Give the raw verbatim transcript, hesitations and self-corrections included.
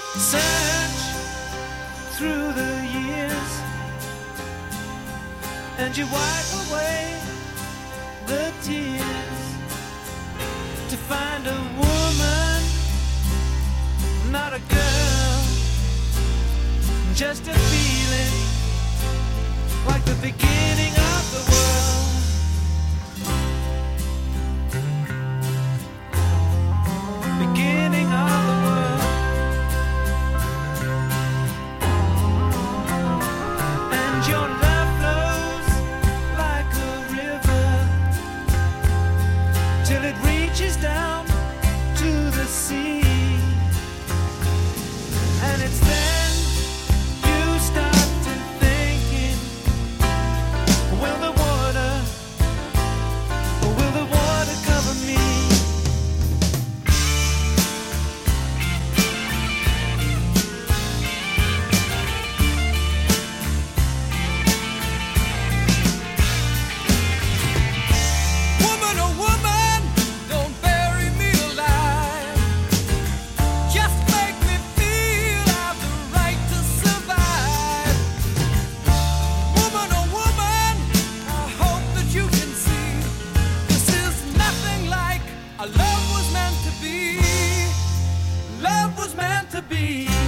Search through the years and you wipe away the tears to find a woman, not a girl, just a feeling like the beginning of the world. Beginning of the world. And your love flows like a river till it reaches down to the sea. And it's then you start to thinking, will the water, will the water cover me? Woman, oh woman, don't bury me alive. Just make me feel I've the right to survive. Woman, oh woman, I hope that you can see this is nothing like a love was meant to be. Love was meant to be.